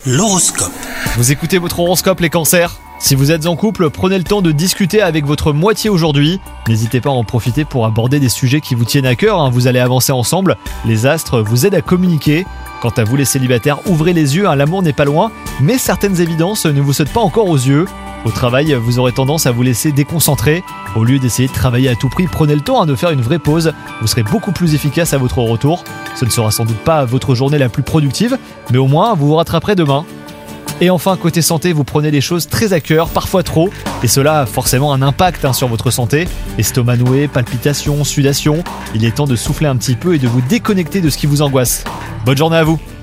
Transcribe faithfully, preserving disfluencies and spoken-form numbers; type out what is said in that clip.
L'horoscope. Vous écoutez votre horoscope les cancers ? Si vous êtes en couple, prenez le temps de discuter avec votre moitié aujourd'hui. N'hésitez pas à en profiter pour aborder des sujets qui vous tiennent à cœur, hein. Vous allez avancer ensemble, les astres vous aident à communiquer. Quant à vous les célibataires, ouvrez les yeux, hein. L'amour n'est pas loin, mais certaines évidences ne vous sautent pas encore aux yeux. Au travail, vous aurez tendance à vous laisser déconcentrer. Au lieu d'essayer de travailler à tout prix, prenez le temps hein, de faire une vraie pause. Vous serez beaucoup plus efficace à votre retour. Ce ne sera sans doute pas votre journée la plus productive, mais au moins vous vous rattraperez demain. Et enfin, côté santé, vous prenez les choses très à cœur, parfois trop, et cela a forcément un impact hein, sur votre santé. Estomac noué, palpitations, sudation, il est temps de souffler un petit peu et de vous déconnecter de ce qui vous angoisse. Bonne journée à vous!